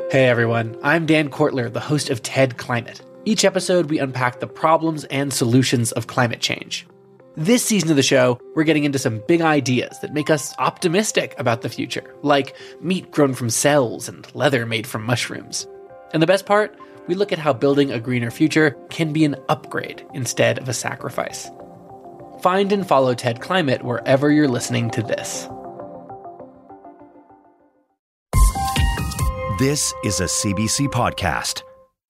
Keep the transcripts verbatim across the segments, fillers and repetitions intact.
Hey everyone, I'm Dan Kortler, the host of TED Climate. Each episode, we unpack the problems and solutions of climate change. This season of the show, we're getting into some big ideas that make us optimistic about the future, like meat grown from cells and leather made from mushrooms. And the best part, we look at how building a greener future can be an upgrade instead of a sacrifice. Find and follow TED Climate wherever you're listening to this. This is a C B C podcast.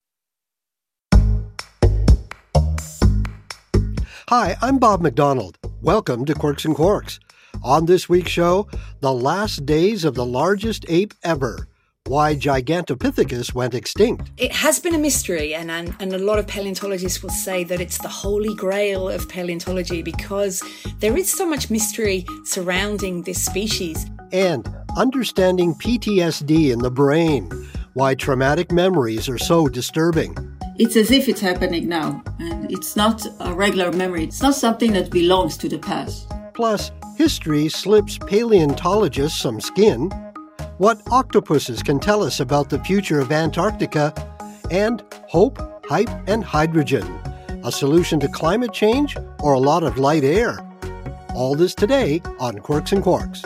Hi, I'm Bob McDonald. Welcome to Quirks and Quarks. On this week's show, the last days of the largest ape ever. Why Gigantopithecus went extinct. It has been a mystery, and, and, and a lot of paleontologists will say that it's the holy grail of paleontology because there is so much mystery surrounding this species. And understanding P T S D in the brain. Why traumatic memories are so disturbing. It's as if it's happening now, and it's not a regular memory. It's not something that belongs to the past. Plus, history slips paleontologists some skin. What octopuses can tell us about the future of Antarctica. And hope, hype, and hydrogen. A solution to climate change or a lot of light air? All this today on Quirks and Quarks.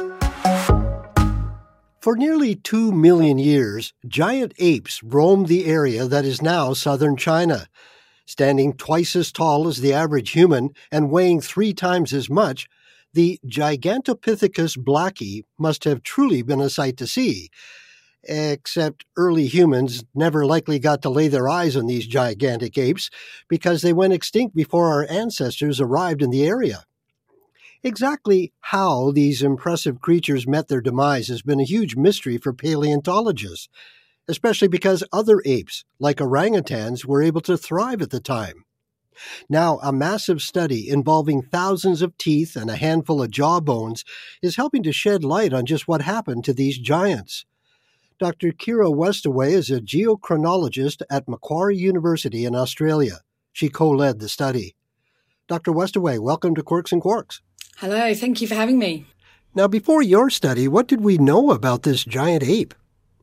For nearly two million years, giant apes roamed the area that is now southern China. Standing twice as tall as the average human and weighing three times as much, the Gigantopithecus blacki must have truly been a sight to see. Except early humans never likely got to lay their eyes on these gigantic apes because they went extinct before our ancestors arrived in the area. Exactly how these impressive creatures met their demise has been a huge mystery for paleontologists, especially because other apes, like orangutans, were able to thrive at the time. Now, a massive study involving thousands of teeth and a handful of jaw bones is helping to shed light on just what happened to these giants. Doctor Kira Westaway is a geochronologist at Macquarie University in Australia. She co-led the study. Doctor Westaway, welcome to Quirks and Quarks. Hello, thank you for having me. Now, before your study, what did we know about this giant ape?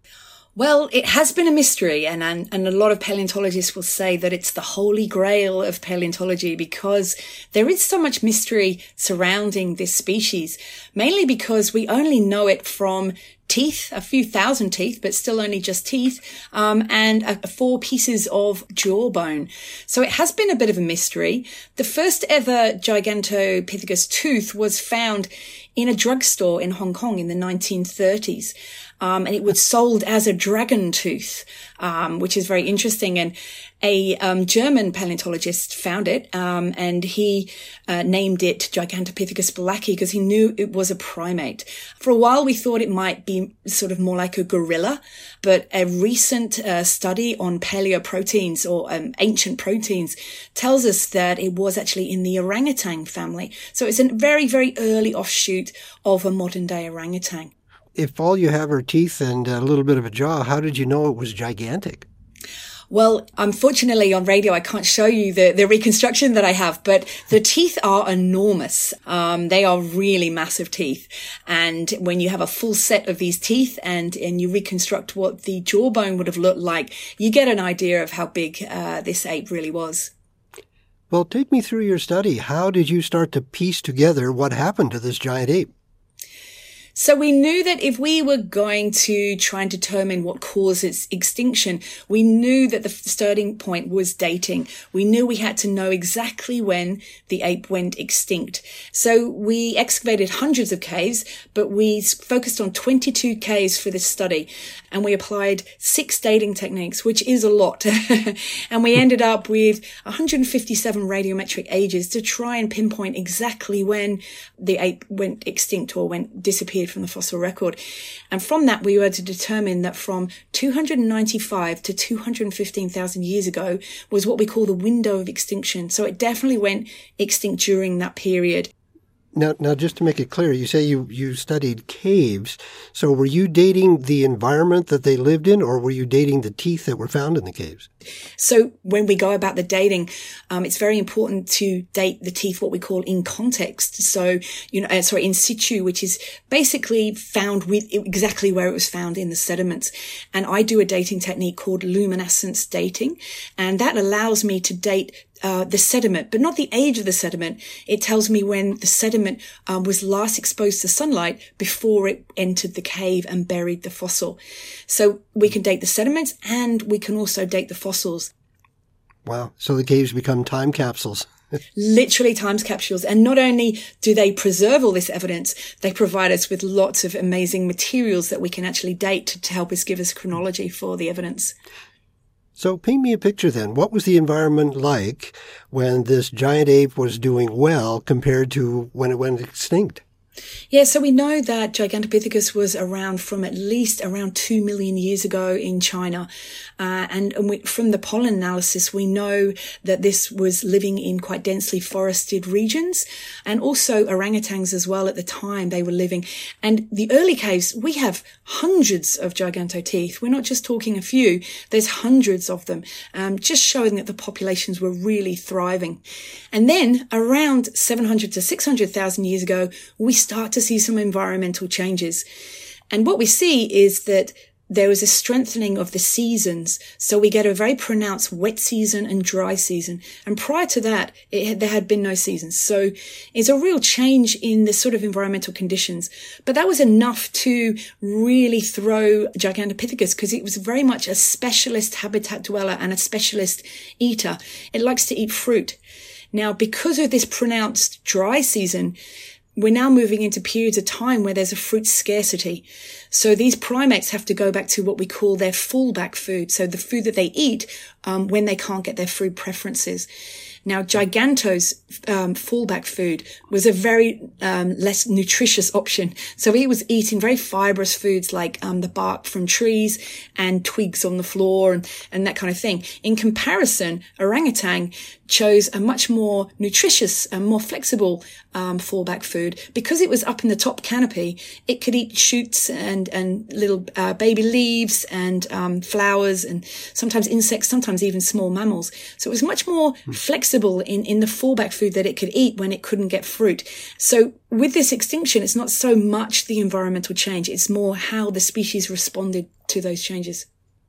Well, it has been a mystery, and, and, and a lot of paleontologists will say that it's the holy grail of paleontology because there is so much mystery surrounding this species, mainly because we only know it from teeth, a few thousand teeth, but still only just teeth, um, and uh, four pieces of jawbone. So it has been a bit of a mystery. The first ever Gigantopithecus tooth was found in a drugstore in Hong Kong in the nineteen thirties. Um, and it was sold as a dragon tooth, um, which is very interesting. And a um, German paleontologist found it, um, and he uh, named it Gigantopithecus blacki because he knew it was a primate. For a while, we thought it might be sort of more like a gorilla, but a recent uh, study on paleoproteins or um, ancient proteins tells us that it was actually in the orangutan family. So it's a very, very early offshoot of a modern-day orangutan. If all you have are teeth and a little bit of a jaw, how did you know it was gigantic? Well, unfortunately on radio, I can't show you the, the reconstruction that I have, but the teeth are enormous. Um, they are really massive teeth. And when you have a full set of these teeth and, and you reconstruct what the jawbone would have looked like, you get an idea of how big uh, this ape really was. Well, take me through your study. How did you start to piece together what happened to this giant ape? So we knew that if we were going to try and determine what caused its extinction, we knew that the starting point was dating. We knew we had to know exactly when the ape went extinct. So we excavated hundreds of caves, but we focused on twenty-two caves for this study. And we applied six dating techniques, which is a lot. And we ended up with one hundred fifty-seven radiometric ages to try and pinpoint exactly when the ape went extinct or went disappeared from the fossil record. And from that, we were to determine that from two hundred ninety-five to two hundred fifteen thousand years ago was what we call the window of extinction. So it definitely went extinct during that period. Now, now, just to make it clear, you say you, you studied caves. So were you dating the environment that they lived in, or were you dating the teeth that were found in the caves? So when we go about the dating, um, it's very important to date the teeth, what we call in context. So, you know, uh, sorry, in situ, which is basically found with exactly where it was found in the sediments. And I do a dating technique called luminescence dating, and that allows me to date Uh, the sediment, but not the age of the sediment. It tells me when the sediment um, was last exposed to sunlight before it entered the cave and buried the fossil. So we can date the sediments and we can also date the fossils. Wow. So the caves become time capsules. Literally time capsules. And not only do they preserve all this evidence, they provide us with lots of amazing materials that we can actually date to, to help us give us chronology for the evidence. So paint me a picture then. What was the environment like when this giant ape was doing well compared to when it went extinct? Yeah, so we know that Gigantopithecus was around from at least around two million years ago in China. Uh, and and we, from the pollen analysis, we know that this was living in quite densely forested regions, and also orangutans as well at the time they were living. And the early caves, we have hundreds of gigantoteeth. We're not just talking a few. There's hundreds of them, um, just showing that the populations were really thriving. And then around seven hundred to six hundred thousand years ago, we start to see some environmental changes. And what we see is that there was a strengthening of the seasons. So we get a very pronounced wet season and dry season. And prior to that, it had, there had been no seasons. So it's a real change in the sort of environmental conditions. But that was enough to really throw Gigantopithecus, because it was very much a specialist habitat dweller and a specialist eater. It likes to eat fruit. Now, because of this pronounced dry season, we're now moving into periods of time where there's a fruit scarcity. So these primates have to go back to what we call their fallback food. So the food that they eat um, when they can't get their food preferences. Now, Giganto's um, fallback food was a very um, less nutritious option. So he was eating very fibrous foods like um, the bark from trees and twigs on the floor and, and that kind of thing. In comparison, orangutan chose a much more nutritious and more flexible um, fallback food. Because it was up in the top canopy, it could eat shoots and, and little uh, baby leaves and um, flowers and sometimes insects, sometimes even small mammals. So it was much more mm. flexible in, in the fallback food that it could eat when it couldn't get fruit. So with this extinction, it's not so much the environmental change, it's more how the species responded to those changes.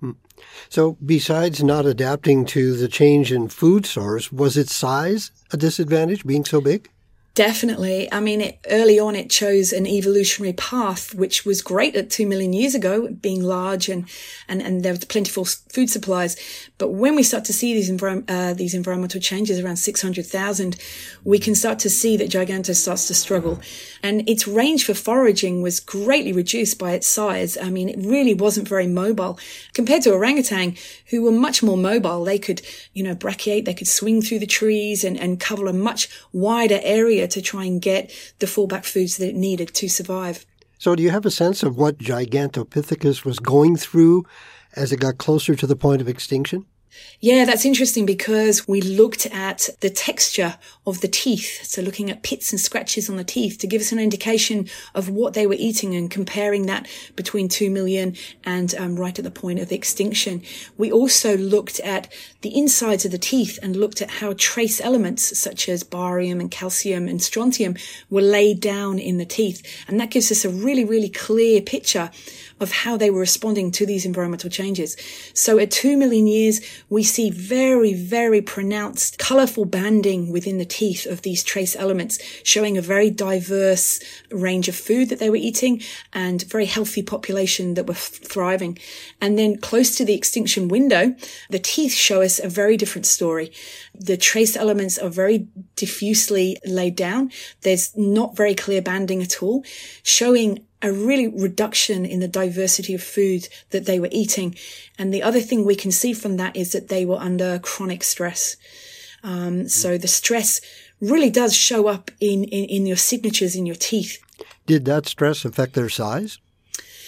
So besides not adapting to the change in food source, was its size a disadvantage, being so big? Definitely. I mean, it, early on, it chose an evolutionary path, which was great at two million years ago, being large and, and, and there was plentiful food supplies. But when we start to see these, envir- uh, these environmental changes around six hundred thousand, we can start to see that Giganto starts to struggle. And its range for foraging was greatly reduced by its size. I mean, it really wasn't very mobile compared to orangutan, who were much more mobile. They could, you know, brachiate, they could swing through the trees and, and cover a much wider area to try and get the fallback foods that it needed to survive. So do you have a sense of what Gigantopithecus was going through as it got closer to the point of extinction? Yeah, that's interesting because we looked at the texture of the teeth. So looking at pits and scratches on the teeth to give us an indication of what they were eating and comparing that between two million and um, right at the point of the extinction. We also looked at the insides of the teeth and looked at how trace elements such as barium and calcium and strontium were laid down in the teeth. And that gives us a really, really clear picture of how they were responding to these environmental changes. So at two million years, we see very, very pronounced colourful banding within the teeth of these trace elements, showing a very diverse range of food that they were eating and very healthy population that were f- thriving. And then close to the extinction window, the teeth show us a very different story. The trace elements are very diffusely laid down. There's not very clear banding at all, showing a really reduction in the diversity of food that they were eating. And the other thing we can see from that is that they were under chronic stress. Um, so the stress really does show up in, in, in your signatures in your teeth. Did that stress affect their size?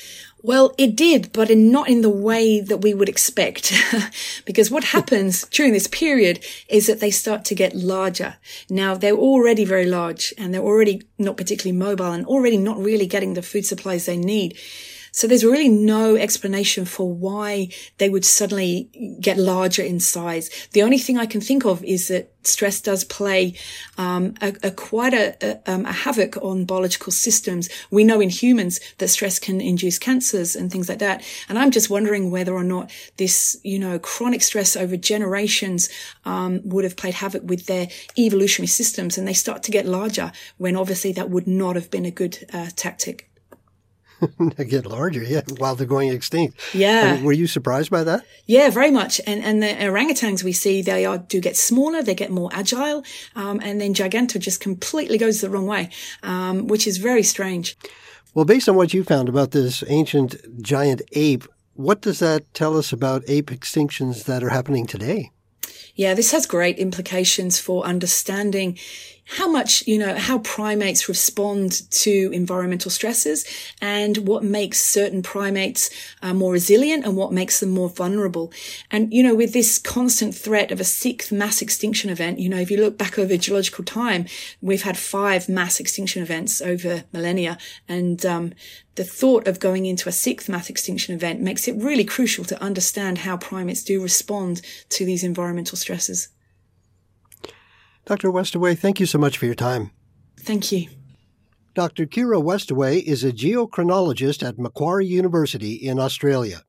Well, it did, but in, not in the way that we would expect. Because what happens during this period is that they start to get larger. Now, they're already very large and they're already not particularly mobile and already not really getting the food supplies they need. So there's really no explanation for why they would suddenly get larger in size. The only thing I can think of is that stress does play um, a, a quite a, a, um, a havoc on biological systems. We know in humans that stress can induce cancers and things like that. And I'm just wondering whether or not this, you know, chronic stress over generations um, would have played havoc with their evolutionary systems, and they start to get larger when obviously that would not have been a good uh, tactic. They get larger, yeah, while they're going extinct. Yeah. And were you surprised by that? Yeah, very much. And and the orangutans we see, they are do get smaller, they get more agile, um, and then Gigantor just completely goes the wrong way, um, which is very strange. Well, based on what you found about this ancient giant ape, what does that tell us about ape extinctions that are happening today? Yeah, this has great implications for understanding how much, you know, how primates respond to environmental stresses and what makes certain primates uh, more resilient and what makes them more vulnerable. And, you know, with this constant threat of a sixth mass extinction event, you know, if you look back over geological time, we've had five mass extinction events over millennia. And um, the thought of going into a sixth mass extinction event makes it really crucial to understand how primates do respond to these environmental stresses. Doctor Westaway, thank you so much for your time. Thank you. Doctor Kira Westaway is a geochronologist at Macquarie University in Australia.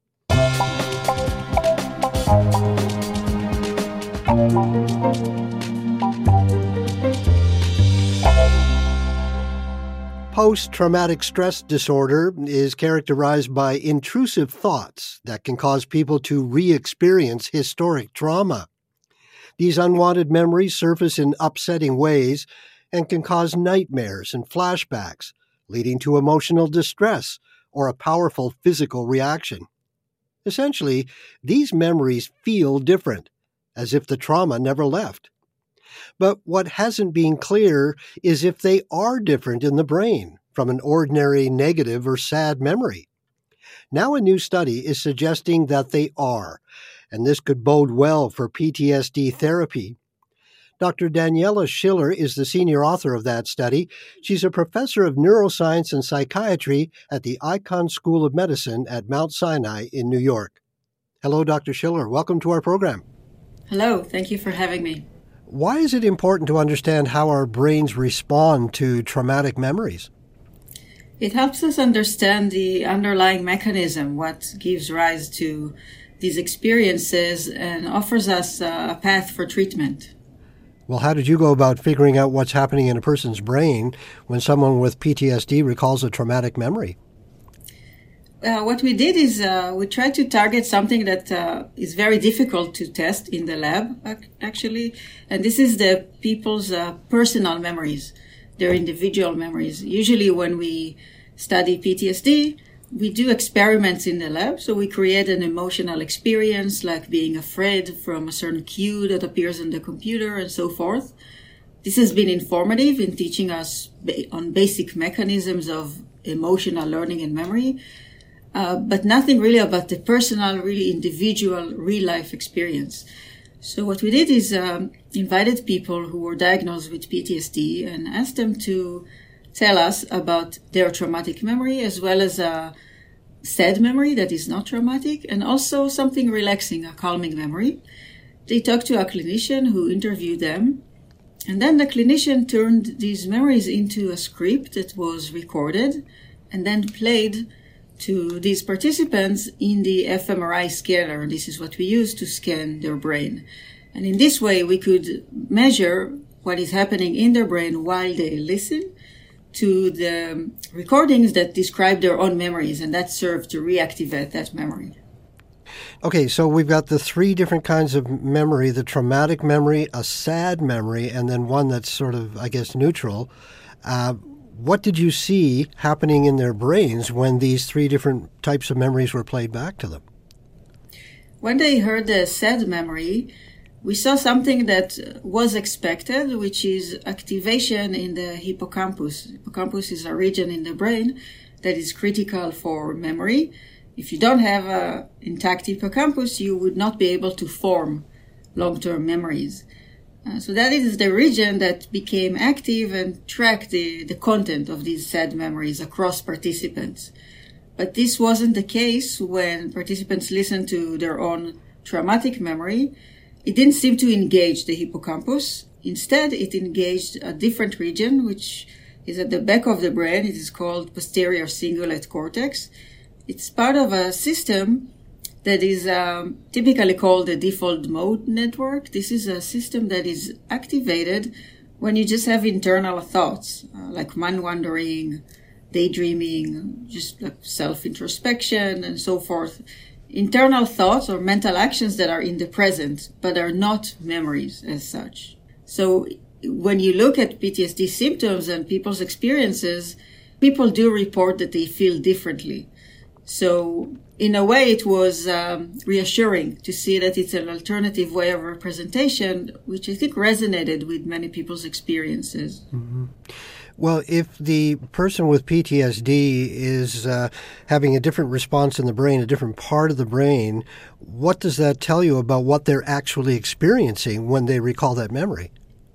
Post-traumatic stress disorder is characterized by intrusive thoughts that can cause people to re-experience historic trauma. These unwanted memories surface in upsetting ways and can cause nightmares and flashbacks, leading to emotional distress or a powerful physical reaction. Essentially, these memories feel different, as if the trauma never left. But what hasn't been clear is if they are different in the brain from an ordinary negative or sad memory. Now a new study is suggesting that they are, and this could bode well for P T S D therapy. Doctor Daniela Schiller is the senior author of that study. She's a professor of neuroscience and psychiatry at the Icahn School of Medicine at Mount Sinai in New York. Hello, Doctor Schiller. Welcome to our program. Hello. Thank you for having me. Why is it important to understand how our brains respond to traumatic memories? It helps us understand the underlying mechanism, what gives rise to these experiences, and offers us a path for treatment. Well, how did you go about figuring out what's happening in a person's brain when someone with P T S D recalls a traumatic memory? Uh, what we did is uh, we tried to target something that uh, is very difficult to test in the lab, actually. And this is the people's uh, personal memories, their individual memories. Usually when we study P T S D, we do experiments in the lab. So we create an emotional experience like being afraid from a certain cue that appears on the computer and so forth. This has been informative in teaching us ba- on basic mechanisms of emotional learning and memory. Uh, but nothing really about the personal, really individual, real-life experience. So what we did is um, invited people who were diagnosed with P T S D and asked them to tell us about their traumatic memory, as well as a sad memory that is not traumatic, and also something relaxing, a calming memory. They talked to a clinician who interviewed them, and then the clinician turned these memories into a script that was recorded and then played to these participants in the fMRI scanner. This is what we use to scan their brain. And in this way, we could measure what is happening in their brain while they listen to the recordings that describe their own memories, and that served to reactivate that memory. Okay, so we've got the three different kinds of memory, the traumatic memory, a sad memory, and then one that's sort of, I guess, neutral. Uh, what did you see happening in their brains when these three different types of memories were played back to them? When they heard the sad memory, we saw something that was expected, which is activation in the hippocampus. Hippocampus is a region in the brain that is critical for memory. If you don't have an intact hippocampus, you would not be able to form long-term memories. Uh, so that is the region that became active and tracked the, the content of these sad memories across participants. But this wasn't the case when participants listened to their own traumatic memory. It didn't seem to engage the hippocampus. Instead, it engaged a different region, which is at the back of the brain. It is called posterior cingulate cortex. It's part of a system that is um, typically called the default mode network. This is a system that is activated when you just have internal thoughts, uh, like mind-wandering, daydreaming, just like self-introspection and so forth. Internal thoughts or mental actions that are in the present, but are not memories as such. So when you look at P T S D symptoms and people's experiences, people do report that they feel differently. So in a way, it was um, reassuring to see that it's an alternative way of representation, which I think resonated with many people's experiences. Mm-hmm. Well, if the person with P T S D is uh, having a different response in the brain, a different part of the brain, what does that tell you about what they're actually experiencing when they recall that memory?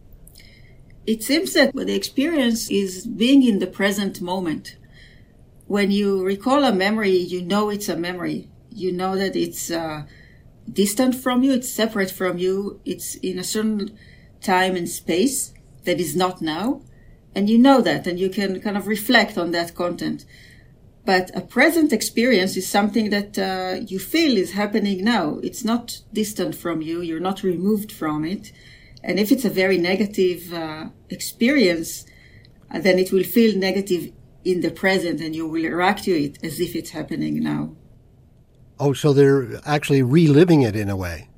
It seems that what they experience is being in the present moment. When you recall a memory, you know it's a memory. You know that it's uh, distant from you, it's separate from you, it's in a certain time and space that is not now. And you know that, and you can kind of reflect on that content. But a present experience is something that uh, you feel is happening now. It's not distant from you, you're not removed from it. And if it's a very negative uh, experience, uh, then it will feel negative in the present, and you will react to it as if it's happening now. Oh, so they're actually reliving it in a way?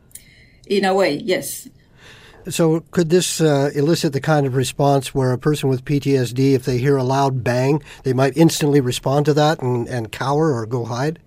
In a way, yes. So could this uh, elicit the kind of response where a person with P T S D, if they hear a loud bang, they might instantly respond to that and, and cower or go hide?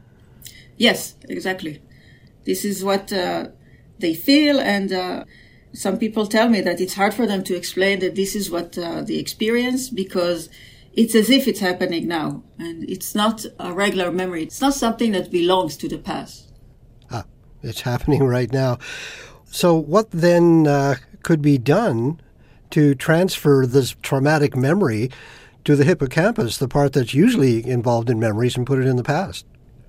Yes, exactly. This is what uh, they feel, and uh, some people tell me that it's hard for them to explain that this is what uh, they experience, because it's as if it's happening now, and it's not a regular memory. It's not something that belongs to the past. Ah, it's happening right now. So what then uh, could be done to transfer this traumatic memory to the hippocampus, the part that's usually involved in memories, and put it in the past?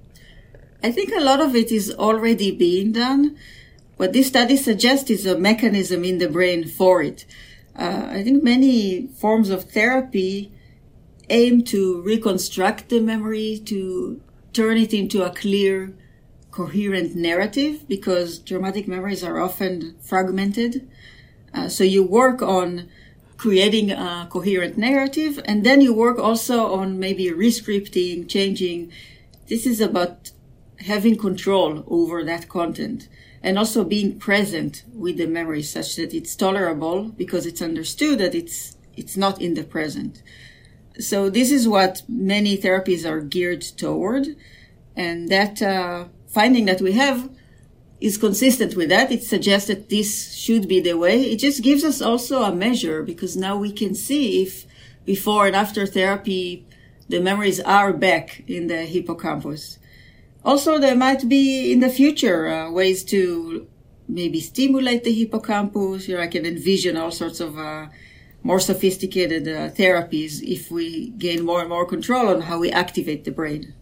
I think a lot of it is already being done. What this study suggests is a mechanism in the brain for it. Uh, I think many forms of therapy aim to reconstruct the memory, to turn it into a clear, coherent narrative, because traumatic memories are often fragmented. Uh, so you work on creating a coherent narrative, and then you work also on maybe rescripting, changing. This is about having control over that content, and also being present with the memory such that it's tolerable, because it's understood that it's it's not in the present. So this is what many therapies are geared toward, and that uh, finding that we have is consistent with that. It suggests that this should be the way. It just gives us also a measure, because now we can see if before and after therapy the memories are back in the hippocampus. Also, there might be in the future uh, ways to maybe stimulate the hippocampus. Here I can envision all sorts of uh, more sophisticated uh, therapies if we gain more and more control on how we activate the brain.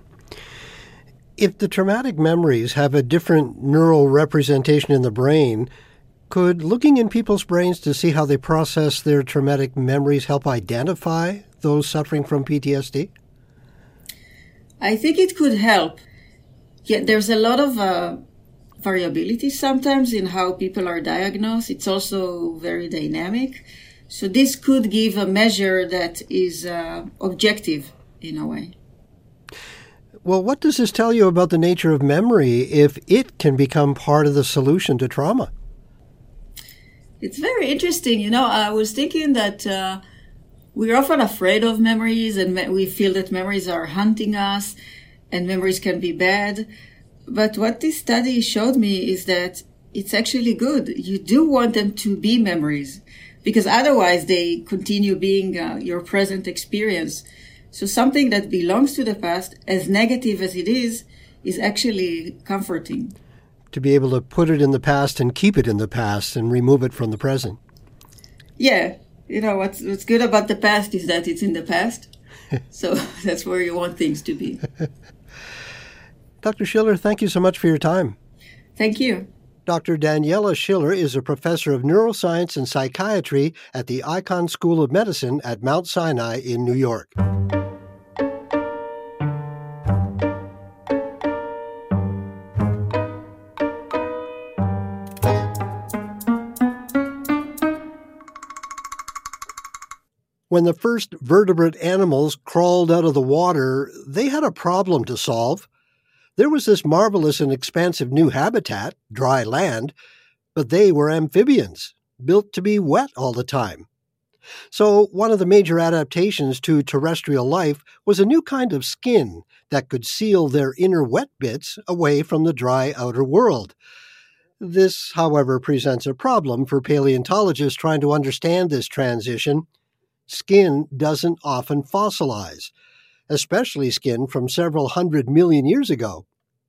If the traumatic memories have a different neural representation in the brain, could looking in people's brains to see how they process their traumatic memories help identify those suffering from P T S D? I think it could help. Yet there's a lot of uh, variability sometimes in how people are diagnosed. It's also very dynamic. So this could give a measure that is uh, objective in a way. Well, what does this tell you about the nature of memory if it can become part of the solution to trauma? It's very interesting. You know, I was thinking that uh, we're often afraid of memories, and we feel that memories are hunting us and memories can be bad. But what this study showed me is that it's actually good. You do want them to be memories, because otherwise they continue being uh, your present experience. So something that belongs to the past, as negative as it is, is actually comforting. To be able to put it in the past and keep it in the past and remove it from the present. Yeah. You know, what's, what's good about the past is that it's in the past. So that's where you want things to be. Doctor Schiller, thank you so much for your time. Thank you. Doctor Daniela Schiller is a professor of neuroscience and psychiatry at the Icahn School of Medicine at Mount Sinai in New York. When the first vertebrate animals crawled out of the water, they had a problem to solve. There was this marvelous and expansive new habitat, dry land, but they were amphibians, built to be wet all the time. So one of the major adaptations to terrestrial life was a new kind of skin that could seal their inner wet bits away from the dry outer world. This, however, presents a problem for paleontologists trying to understand this transition. Skin doesn't often fossilize, especially skin from several hundred million years ago.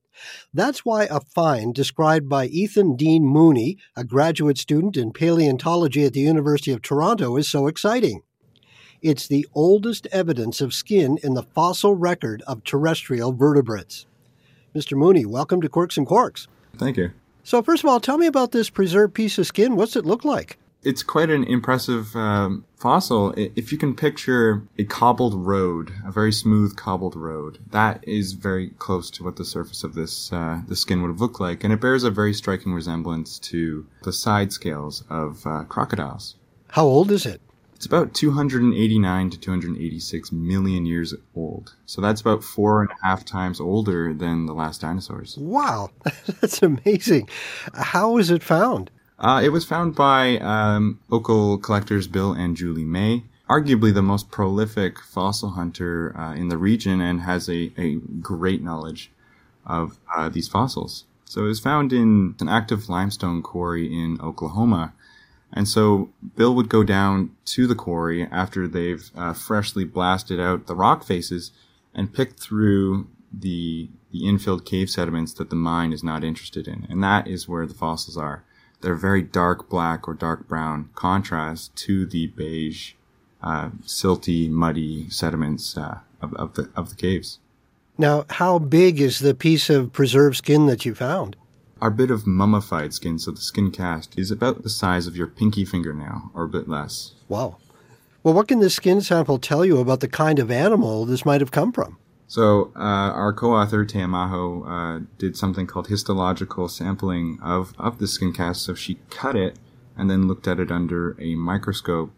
That's why a find described by Ethan Dean Mooney, a graduate student in paleontology at the University of Toronto, is so exciting. It's the oldest evidence of skin in the fossil record of terrestrial vertebrates. Mister Mooney, welcome to Quirks and Quarks. Thank you. So first of all, tell me about this preserved piece of skin. What's it look like? It's quite an impressive um, fossil. If you can picture a cobbled road, a very smooth cobbled road, that is very close to what the surface of this uh, the skin would have looked like. And it bears a very striking resemblance to the side scales of uh, crocodiles. How old is it? It's about two hundred eighty-nine to two hundred eighty-six million years old. So that's about four and a half times older than the last dinosaurs. Wow, that's amazing. How was it found? Uh, it was found by um, local collectors Bill and Julie May, arguably the most prolific fossil hunter uh, in the region, and has a, a great knowledge of uh, these fossils. So it was found in an active limestone quarry in Oklahoma. And so Bill would go down to the quarry after they've uh, freshly blasted out the rock faces and pick through the, the infilled cave sediments that the mine is not interested in. And that is where the fossils are. They're very dark black or dark brown contrast to the beige, uh, silty, muddy sediments uh, of, of the of the caves. Now, how big is the piece of preserved skin that you found? Our bit of mummified skin, so the skin cast, is about the size of your pinky fingernail, or a bit less. Wow. Well, what can this skin sample tell you about the kind of animal this might have come from? So uh, our co-author, Teamaho, uh, did something called histological sampling of, of the skin cast. So she cut it and then looked at it under a microscope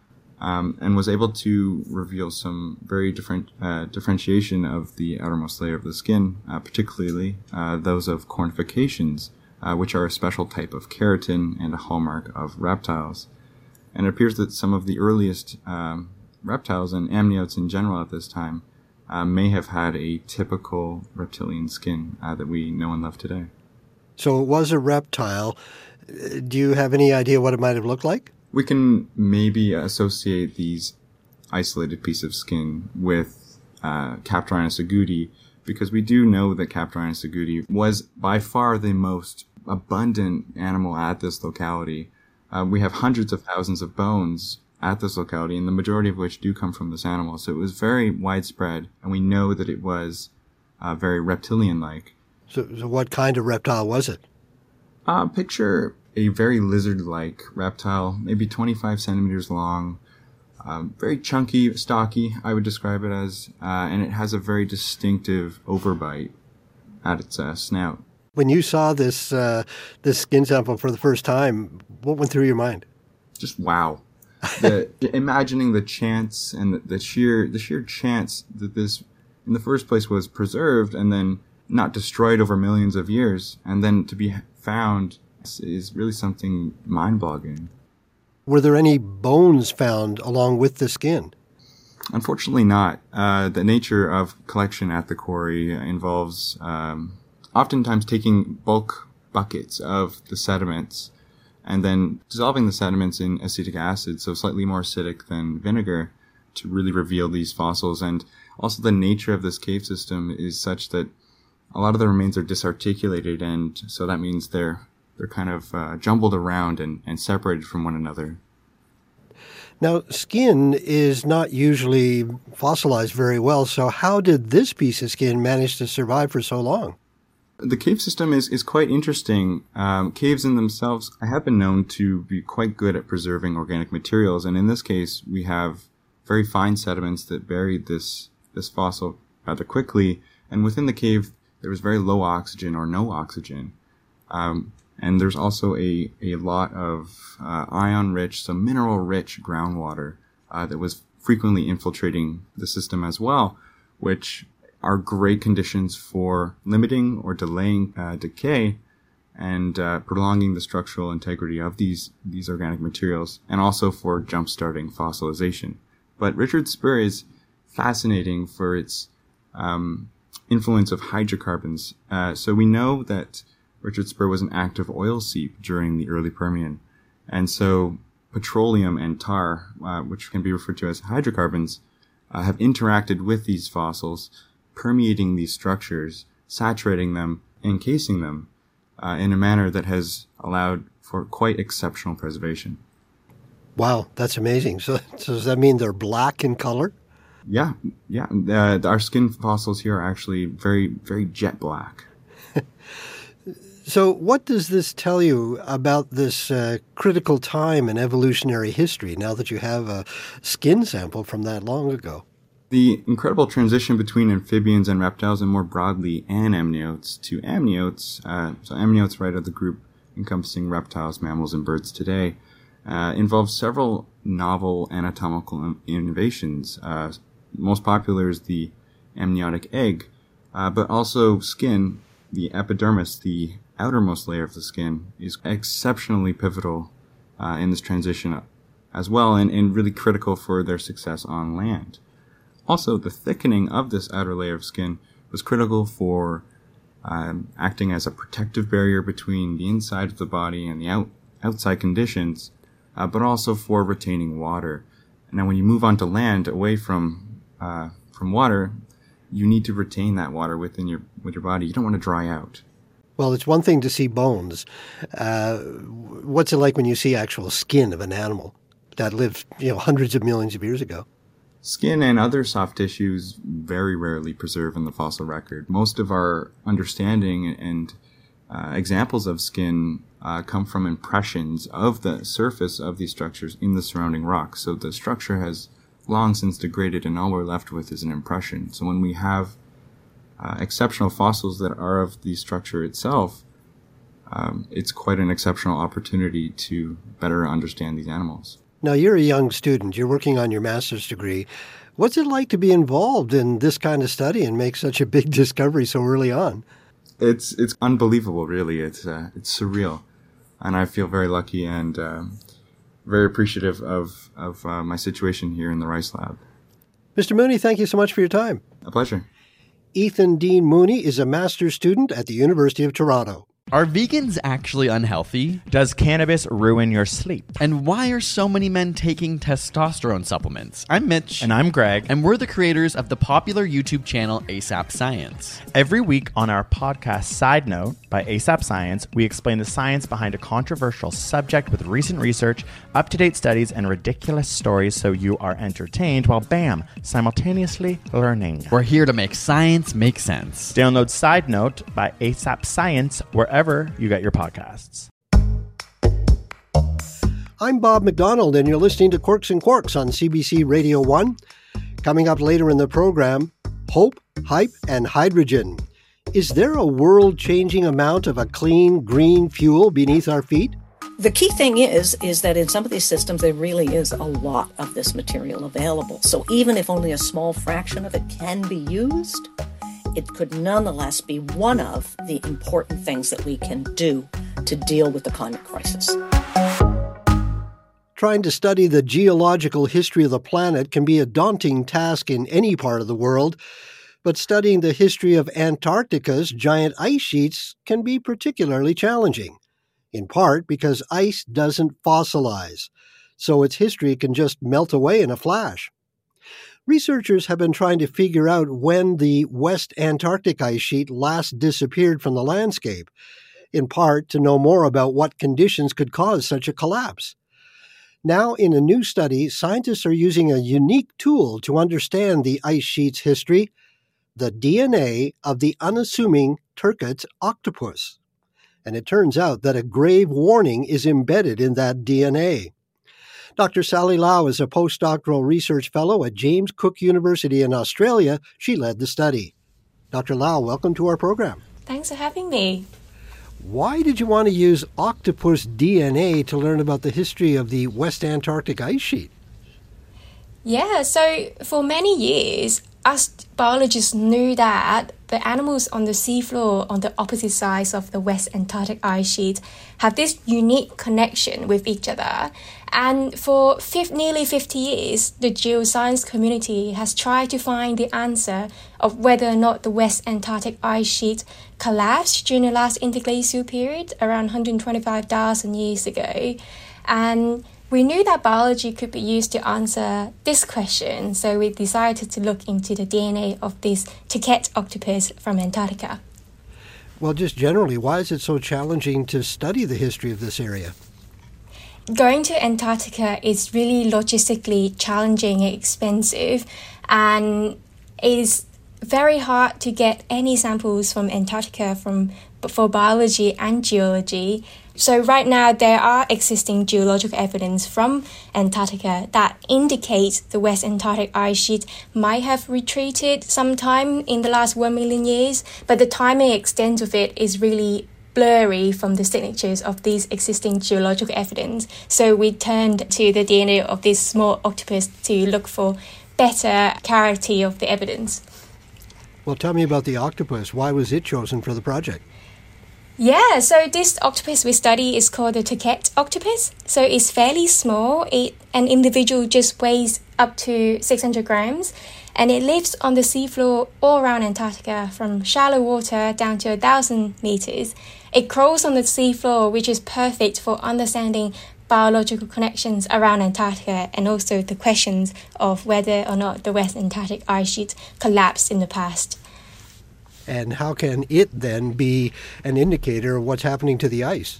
um, and was able to reveal some very different uh, differentiation of the outermost layer of the skin, uh, particularly uh, those of cornifications, uh, which are a special type of keratin and a hallmark of reptiles. And it appears that some of the earliest um, reptiles and amniotes in general at this time Uh, may have had a typical reptilian skin uh, that we know and love today. So it was a reptile. Do you have any idea what it might have looked like? We can maybe associate these isolated pieces of skin with uh, Captorhinus agouti, because we do know that Captorhinus agouti was by far the most abundant animal at this locality. Uh, we have hundreds of thousands of bones at this locality, and the majority of which do come from this animal. So it was very widespread, and we know that it was uh, very reptilian-like. So, so what kind of reptile was it? Uh, picture a very lizard-like reptile, maybe twenty-five centimeters long, um, very chunky, stocky, I would describe it as, uh, and it has a very distinctive overbite at its uh, snout. When you saw this uh, this skin sample for the first time, what went through your mind? Just wow. the, imagining the chance and the, the sheer the sheer chance that this in the first place was preserved and then not destroyed over millions of years, and then to be found is really something mind-boggling. Were there any bones found along with the skin? Unfortunately not. Uh, the nature of collection at the quarry involves um, oftentimes taking bulk buckets of the sediments and then dissolving the sediments in acetic acid, so slightly more acidic than vinegar, to really reveal these fossils. And also the nature of this cave system is such that a lot of the remains are disarticulated, and so that means they're they're kind of uh, jumbled around and, and separated from one another. Now, skin is not usually fossilized very well, so how did this piece of skin manage to survive for so long? The cave system is, is quite interesting. Um, caves in themselves have been known to be quite good at preserving organic materials, and in this case, we have very fine sediments that buried this, this fossil rather quickly, and within the cave, there was very low oxygen or no oxygen. Um, And there's also a, a lot of uh, ion-rich, so mineral-rich groundwater uh, that was frequently infiltrating the system as well, which are great conditions for limiting or delaying uh, decay and uh, prolonging the structural integrity of these, these organic materials, and also for jump-starting fossilization. But Richard Spur is fascinating for its um, influence of hydrocarbons. Uh, so we know that Richard Spur was an active oil seep during the early Permian. And so petroleum and tar, uh, which can be referred to as hydrocarbons, uh, have interacted with these fossils, permeating these structures, saturating them, encasing them uh, in a manner that has allowed for quite exceptional preservation. Wow, that's amazing. So, so does that mean they're black in color? Yeah, yeah. Uh, our skin fossils here are actually very, very jet black. So what does this tell you about this uh, critical time in evolutionary history now that you have a skin sample from that long ago? The incredible transition between amphibians and reptiles, and more broadly amniotes to amniotes, uh, so amniotes, right, are the group encompassing reptiles, mammals, and birds today, uh, involves several novel anatomical innovations. Uh, most popular is the amniotic egg, uh, but also skin, the epidermis, the outermost layer of the skin, is exceptionally pivotal uh, in this transition as well, and, and really critical for their success on land. Also, the thickening of this outer layer of skin was critical for um, acting as a protective barrier between the inside of the body and the out, outside conditions, uh, but also for retaining water. Now, when you move onto land away from uh, from water, you need to retain that water within your with your body. You don't want to dry out. Well, it's one thing to see bones. Uh, what's it like when you see actual skin of an animal that lived, you know, hundreds of millions of years ago? Skin and other soft tissues very rarely preserve in the fossil record. Most of our understanding and uh, examples of skin uh, come from impressions of the surface of these structures in the surrounding rocks. So the structure has long since degraded, and all we're left with is an impression. So when we have uh, exceptional fossils that are of the structure itself, um, it's quite an exceptional opportunity to better understand these animals. Now, you're a young student. You're working on your master's degree. What's it like to be involved in this kind of study and make such a big discovery so early on? It's it's unbelievable, really. It's uh, it's surreal, and I feel very lucky and um, very appreciative of of uh, my situation here in the Rice Lab. Mister Mooney, thank you so much for your time. A pleasure. Ethan Dean Mooney is a master's student at the University of Toronto. Are vegans actually unhealthy? Does cannabis ruin your sleep? And why are so many men taking testosterone supplements? I'm Mitch. And I'm Greg. And we're the creators of the popular YouTube channel ASAP Science. Every week on our podcast Side Note by ASAP Science, we explain the science behind a controversial subject with recent research, up-to-date studies, and ridiculous stories so you are entertained while, bam, simultaneously learning. We're here to make science make sense. Download Side Note by ASAP Science wherever you get your podcasts. I'm Bob McDonald, and you're listening to Quirks and Quarks on C B C Radio one. Coming up later in the program, hope, hype, and hydrogen. Is there a world-changing amount of a clean, green fuel beneath our feet? The key thing is, is that in some of these systems, there really is a lot of this material available. So even if only a small fraction of it can be used, it could nonetheless be one of the important things that we can do to deal with the climate crisis. Trying to study the geological history of the planet can be a daunting task in any part of the world, but studying the history of Antarctica's giant ice sheets can be particularly challenging, in part because ice doesn't fossilize, so its history can just melt away in a flash. Researchers have been trying to figure out when the West Antarctic ice sheet last disappeared from the landscape, in part to know more about what conditions could cause such a collapse. Now, in a new study, scientists are using a unique tool to understand the ice sheet's history, the D N A of the unassuming Turcot octopus. And it turns out that a grave warning is embedded in that D N A. Doctor Sally Lau is a postdoctoral research fellow at James Cook University in Australia. She led the study. Doctor Lau, welcome to our program. Thanks for having me. Why did you want to use octopus D N A to learn about the history of the West Antarctic ice sheet? Yeah, so for many years, us biologists knew that the animals on the seafloor on the opposite sides of the West Antarctic ice sheet have this unique connection with each other. And for fifty, nearly fifty years, the geoscience community has tried to find the answer of whether or not the West Antarctic ice sheet collapsed during the last interglacial period around one hundred twenty-five thousand years ago. And we knew that biology could be used to answer this question, so we decided to look into the D N A of this Turcot octopus from Antarctica. Well, just generally, why is it so challenging to study the history of this area? Going to Antarctica is really logistically challenging and expensive, and it is very hard to get any samples from Antarctica from for biology and geology. So right now there are existing geological evidence from Antarctica that indicates the West Antarctic ice sheet might have retreated sometime in the last one million years, but the timing extent of it is really blurry from the signatures of these existing geological evidence. So we turned to the D N A of this small octopus to look for better clarity of the evidence. Well, tell me about the octopus. Why was it chosen for the project? Yeah, so this octopus we study is called the Turcot octopus. So it's fairly small. It, an individual just weighs up to six hundred grams, and it lives on the seafloor all around Antarctica from shallow water down to one thousand meters. It crawls on the seafloor, which is perfect for understanding biological connections around Antarctica and also the questions of whether or not the West Antarctic ice sheet collapsed in the past. And how can it then be an indicator of what's happening to the ice?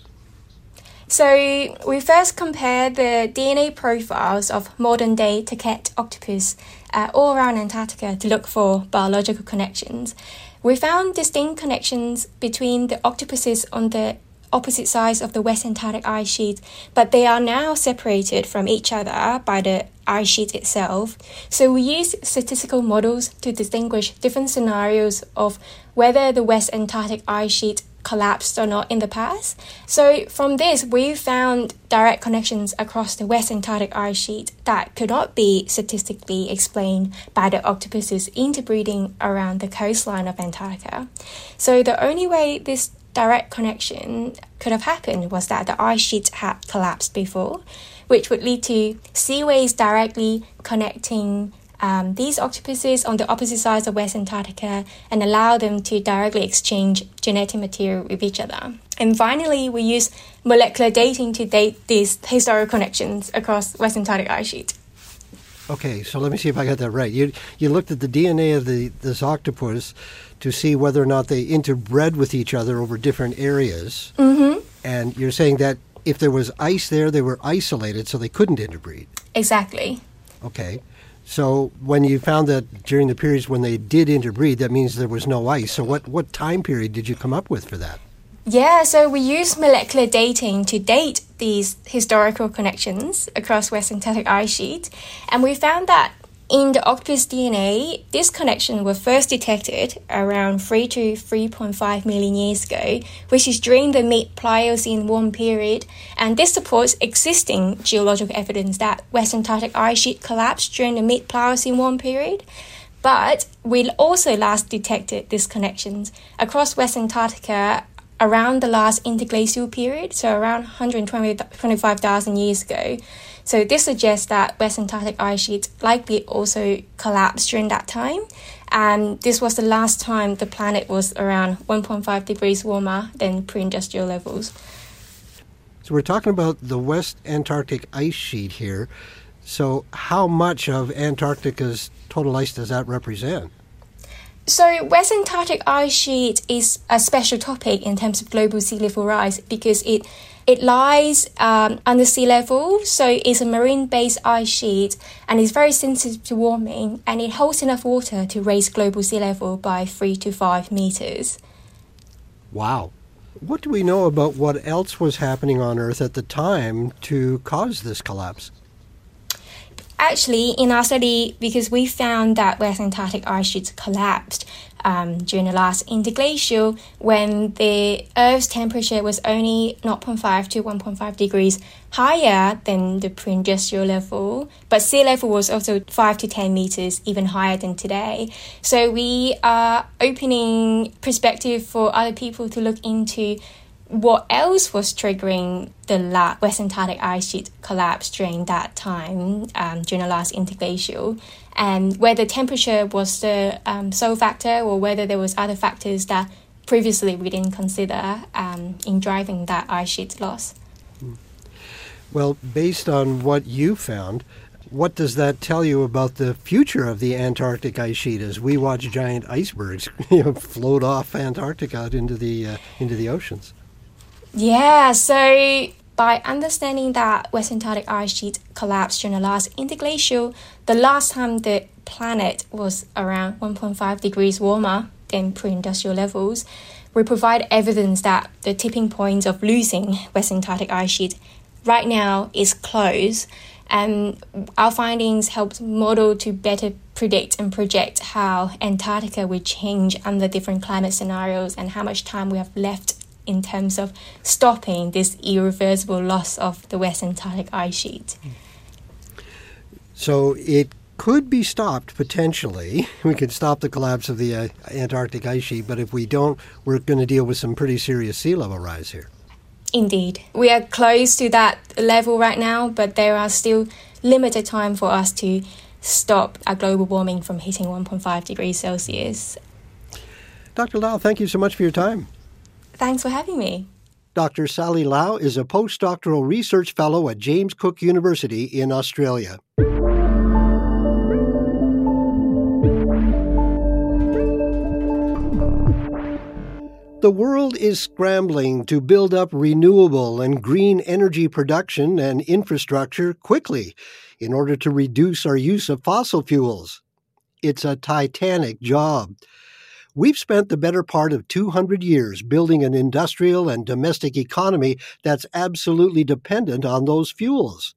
So we first compared the D N A profiles of modern-day Turcot octopus uh, all around Antarctica to look for biological connections. We found distinct connections between the octopuses on the opposite sides of the West Antarctic ice sheet, but they are now separated from each other by the ice sheet itself. So we use statistical models to distinguish different scenarios of whether the West Antarctic ice sheet collapsed or not in the past. So from this, we found direct connections across the West Antarctic ice sheet that could not be statistically explained by the octopuses interbreeding around the coastline of Antarctica. So the only way this direct connection could have happened was that the ice sheet had collapsed before, which would lead to seaways directly connecting um, these octopuses on the opposite sides of West Antarctica and allow them to directly exchange genetic material with each other. And finally, we use molecular dating to date these historical connections across West Antarctic ice sheet. Okay, so let me see if I got that right. You you looked at the D N A of the this octopus to see whether or not they interbred with each other over different areas. Mm-hmm. And you're saying that if there was ice there, they were isolated, so they couldn't interbreed. Exactly. Okay. So when you found that during the periods when they did interbreed, that means there was no ice. So what, what time period did you come up with for that? Yeah, so we use molecular dating to date these historical connections across West Antarctic ice sheet, and we found that in the octopus D N A, this connection was first detected around three to three point five million years ago, which is during the mid-Pliocene warm period, and this supports existing geological evidence that West Antarctic ice sheet collapsed during the mid-Pliocene warm period. But we also last detected these connections across West Antarctica around the last interglacial period, so around one hundred twenty-five thousand years ago. So this suggests that West Antarctic ice sheet likely also collapsed during that time, and this was the last time the planet was around one point five degrees warmer than pre-industrial levels. So we're talking about the West Antarctic ice sheet here. So how much of Antarctica's total ice does that represent? So West Antarctic ice sheet is a special topic in terms of global sea level rise because it it lies um, under sea level, so it's a marine-based ice sheet and it's very sensitive to warming, and it holds enough water to raise global sea level by three to five meters. Wow. What do we know about what else was happening on Earth at the time to cause this collapse? Actually, in our study, because we found that West Antarctic ice sheets collapsed um, during the last interglacial when the Earth's temperature was only zero point five to one point five degrees higher than the pre-industrial level, but sea level was also five to ten meters even higher than today. So we are opening perspective for other people to look into what else was triggering the la- West Antarctic ice sheet collapse during that time, um, during the last interglacial, and whether temperature was the um, sole factor or whether there was other factors that previously we didn't consider um, in driving that ice sheet loss. Well, based on what you found, what does that tell you about the future of the Antarctic ice sheet as we watch giant icebergs you know, float off Antarctica out into the uh, into the oceans? Yeah, so by understanding that West Antarctic ice sheet collapsed during the last interglacial, the last time the planet was around one point five degrees warmer than pre-industrial levels, we provide evidence that the tipping point of losing West Antarctic ice sheet right now is close, and our findings helped model to better predict and project how Antarctica will change under different climate scenarios and how much time we have left in terms of stopping this irreversible loss of the West Antarctic ice sheet. So it could be stopped potentially. We could stop the collapse of the uh, Antarctic ice sheet, but if we don't, we're going to deal with some pretty serious sea level rise here. Indeed. We are close to that level right now, but there are still limited time for us to stop our global warming from hitting one point five degrees Celsius. Doctor Lau, thank you so much for your time. Thanks for having me. Doctor Sally Lau is a postdoctoral research fellow at James Cook University in Australia. The world is scrambling to build up renewable and green energy production and infrastructure quickly in order to reduce our use of fossil fuels. It's a titanic job. We've spent the better part of two hundred years building an industrial and domestic economy that's absolutely dependent on those fuels.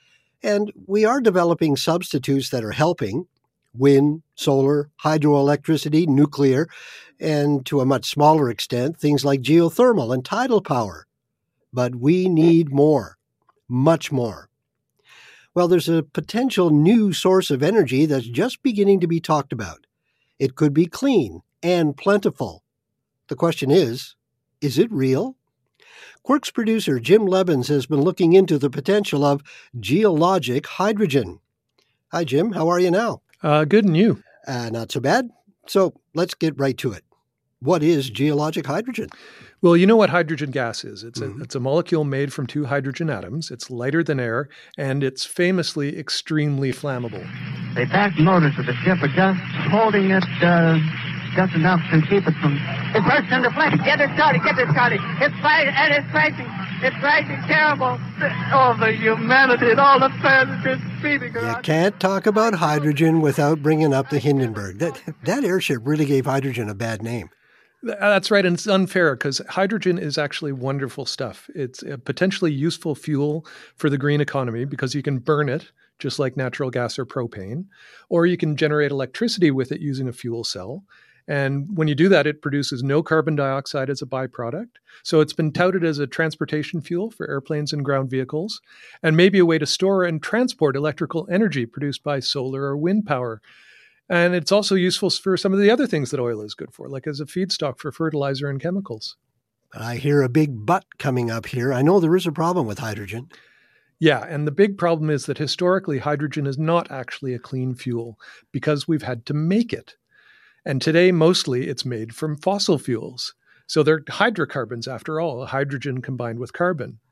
And we are developing substitutes that are helping: wind, solar, hydroelectricity, nuclear, and to a much smaller extent, things like geothermal and tidal power. But we need more, much more. Well, there's a potential new source of energy that's just beginning to be talked about. It could be clean and plentiful. The question is, is it real? Quirk's producer Jim Lebbins has been looking into the potential of geologic hydrogen. Hi, Jim. How are you now? Uh, good, and you? Uh, not so bad. So let's get right to it. What is geologic hydrogen? Well, you know what hydrogen gas is. It's, mm-hmm. a, it's a molecule made from two hydrogen atoms. It's lighter than air, and it's famously extremely flammable. The fast motors of the ship are just holding it uh, just enough to keep it from... It bursts into flames. Get it started, get it started. It's fighting, and it's crashing. It's crashing terrible. All the humanity and all the fans are speeding around. You can't talk about hydrogen without bringing up the Hindenburg. That, that airship really gave hydrogen a bad name. That's right, and it's unfair because hydrogen is actually wonderful stuff. It's a potentially useful fuel for the green economy because you can burn it, just like natural gas or propane, or you can generate electricity with it using a fuel cell. And when you do that, it produces no carbon dioxide as a byproduct. So it's been touted as a transportation fuel for airplanes and ground vehicles, and maybe a way to store and transport electrical energy produced by solar or wind power. And it's also useful for some of the other things that oil is good for, like as a feedstock for fertilizer and chemicals. I hear a big but coming up here. I know there is a problem with hydrogen. Yeah, and the big problem is that historically hydrogen is not actually a clean fuel because we've had to make it. And today, mostly, it's made from fossil fuels. So they're hydrocarbons, after all, hydrogen combined with carbon.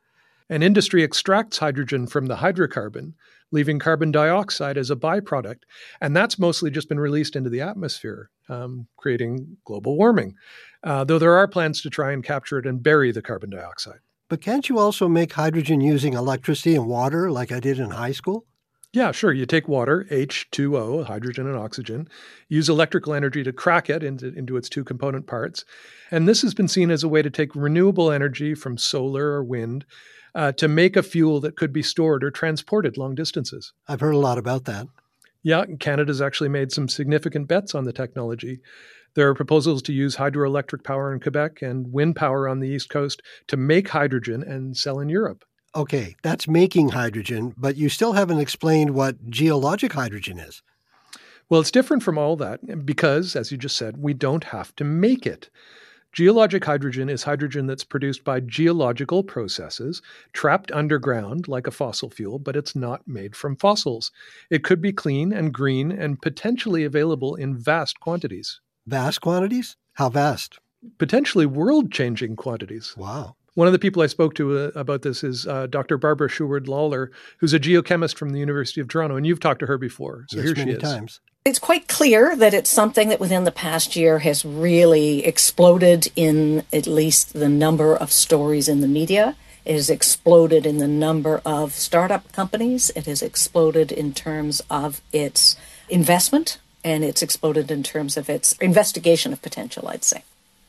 And industry extracts hydrogen from the hydrocarbon, leaving carbon dioxide as a byproduct. And that's mostly just been released into the atmosphere, um, creating global warming, uh, though there are plans to try and capture it and bury the carbon dioxide. But can't you also make hydrogen using electricity and water like I did in high school? Yeah, sure. You take water, H two O, hydrogen and oxygen, use electrical energy to crack it into, into its two component parts. And this has been seen as a way to take renewable energy from solar or wind uh, to make a fuel that could be stored or transported long distances. I've heard a lot about that. Yeah, Canada's actually made some significant bets on the technology. There are proposals to use hydroelectric power in Quebec and wind power on the East Coast to make hydrogen and sell in Europe. Okay, that's making hydrogen, but you still haven't explained what geologic hydrogen is. Well, it's different from all that because, as you just said, we don't have to make it. Geologic hydrogen is hydrogen that's produced by geological processes, trapped underground like a fossil fuel, but it's not made from fossils. It could be clean and green and potentially available in vast quantities. Vast quantities? How vast? Potentially world-changing quantities. Wow. One of the people I spoke to uh, about this is uh, Doctor Barbara Sherwood-Lawler, who's a geochemist from the University of Toronto, and you've talked to her before. So yes, here she many is. times. It's quite clear that it's something that within the past year has really exploded in at least the number of stories in the media. It has exploded in the number of startup companies. It has exploded in terms of its investment, and it's exploded in terms of its investigation of potential, I'd say.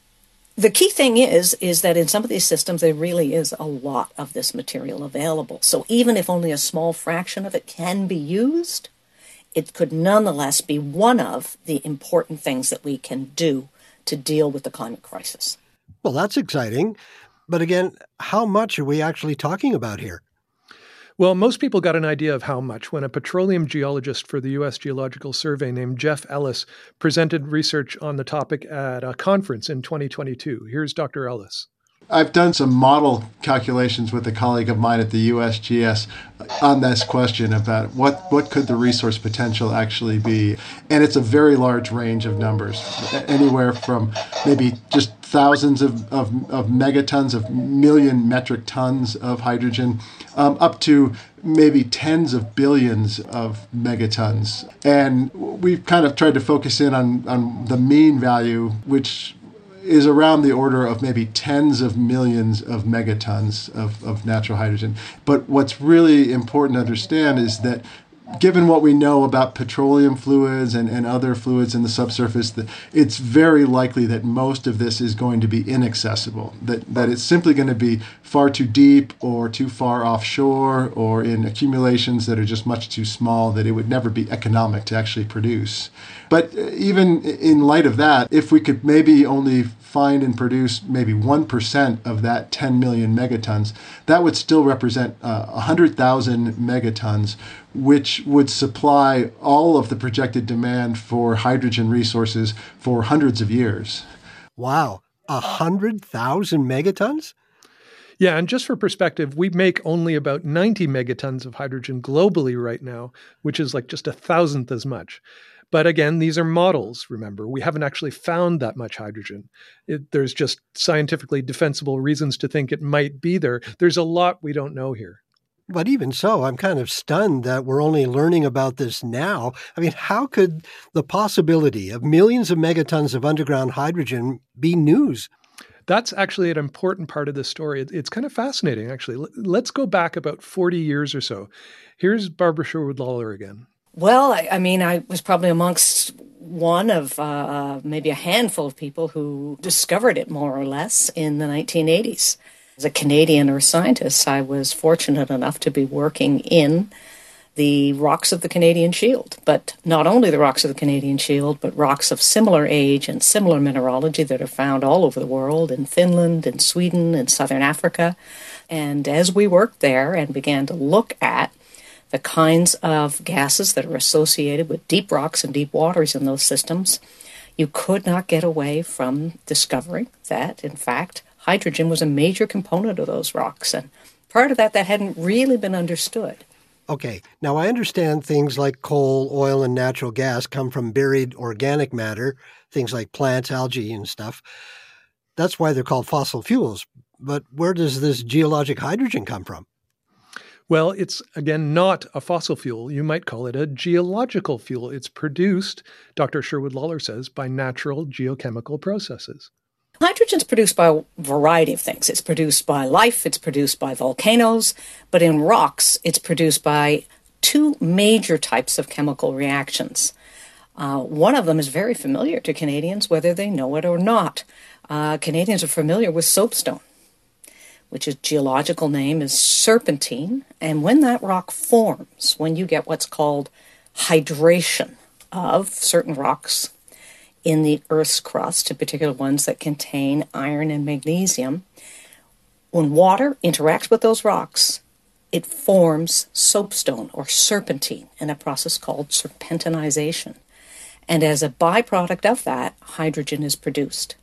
The key thing is, is that in some of these systems, there really is a lot of this material available. So even if only a small fraction of it can be used, it could nonetheless be one of the important things that we can do to deal with the climate crisis. Well, that's exciting. But again, how much are we actually talking about here? Well, most people got an idea of how much when a petroleum geologist for the U S Geological Survey named Jeff Ellis presented research on the topic at a conference in twenty twenty-two. Here's Doctor Ellis. I've done some model calculations with a colleague of mine at the U S G S on this question about what, what could the resource potential actually be. And it's a very large range of numbers, anywhere from maybe just thousands of, of, of megatons, of million metric tons of hydrogen, um, up to maybe tens of billions of megatons. And we've kind of tried to focus in on, on the mean value, which is around the order of maybe tens of millions of megatons of, of natural hydrogen. But what's really important to understand is that given what we know about petroleum fluids and, and other fluids in the subsurface, that it's very likely that most of this is going to be inaccessible, that, that it's simply going to be far too deep or too far offshore or in accumulations that are just much too small that it would never be economic to actually produce. But even in light of that, if we could maybe only find and produce maybe one percent of that ten million megatons, that would still represent uh, one hundred thousand megatons, which would supply all of the projected demand for hydrogen resources for hundreds of years. Wow, one hundred thousand megatons? Yeah, and just for perspective, we make only about ninety megatons of hydrogen globally right now, which is like just a thousandth as much. But again, these are models, remember. We haven't actually found that much hydrogen. It, there's just scientifically defensible reasons to think it might be there. There's a lot we don't know here. But even so, I'm kind of stunned that we're only learning about this now. I mean, how could the possibility of millions of megatons of underground hydrogen be news? That's actually an important part of the story. It's kind of fascinating, actually. Let's go back about forty years or so. Here's Barbara Sherwood-Lawler again. Well, I, I mean, I was probably amongst one of uh, maybe a handful of people who discovered it more or less in the nineteen eighties. As a Canadian earth scientist, I was fortunate enough to be working in the rocks of the Canadian Shield. But not only the rocks of the Canadian Shield, but rocks of similar age and similar mineralogy that are found all over the world, in Finland, in Sweden, in southern Africa. And as we worked there and began to look at the kinds of gases that are associated with deep rocks and deep waters in those systems, you could not get away from discovering that, in fact, hydrogen was a major component of those rocks. And part of that, that hadn't really been understood. Okay, now I understand things like coal, oil, and natural gas come from buried organic matter, things like plants, algae, and stuff. That's why they're called fossil fuels. But where does this geologic hydrogen come from? Well, it's, again, not a fossil fuel. You might call it a geological fuel. It's produced, Doctor Sherwood Lawler says, by natural geochemical processes. Hydrogen's produced by a variety of things. It's produced by life, it's produced by volcanoes, but in rocks, it's produced by two major types of chemical reactions. Uh, one of them is very familiar to Canadians, whether they know it or not. Uh, Canadians are familiar with soapstone, which its geological name is serpentine. And when that rock forms, when you get what's called hydration of certain rocks in the Earth's crust, in particular ones that contain iron and magnesium, when water interacts with those rocks, it forms soapstone or serpentine in a process called serpentinization. And as a byproduct of that, hydrogen is produced.